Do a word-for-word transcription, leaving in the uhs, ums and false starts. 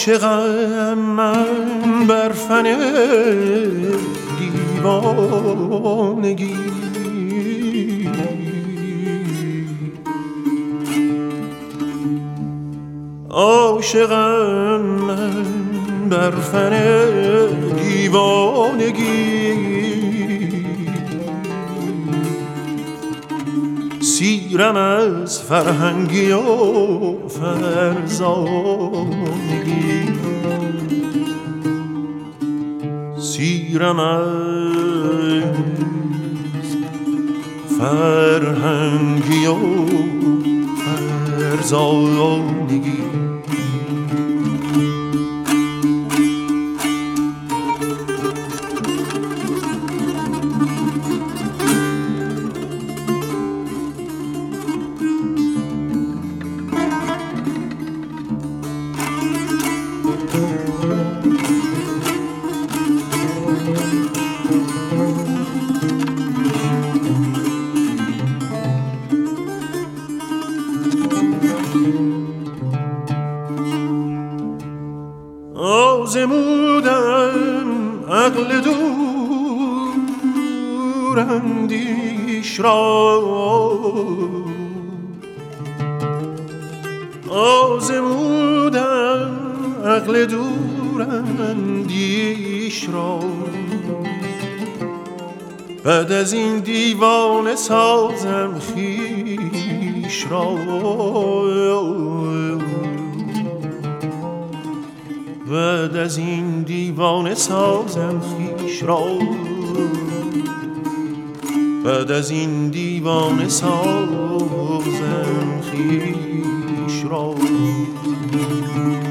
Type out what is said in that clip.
عاشقم من بر فن دیوانگی، عاشقم من بر فن دیوانگی، سیرم از فرهنگی و فرزانگی، سیرم از فرهنگی و فرزانگی. آزمودم عقل دوراندیش را، آزمودم عقل دوراندیش را، بعد از این دیوانه سازم خویش را، بعد از این دیوانه سازم خویش را، بعد از این دیوانه سازم خویش را.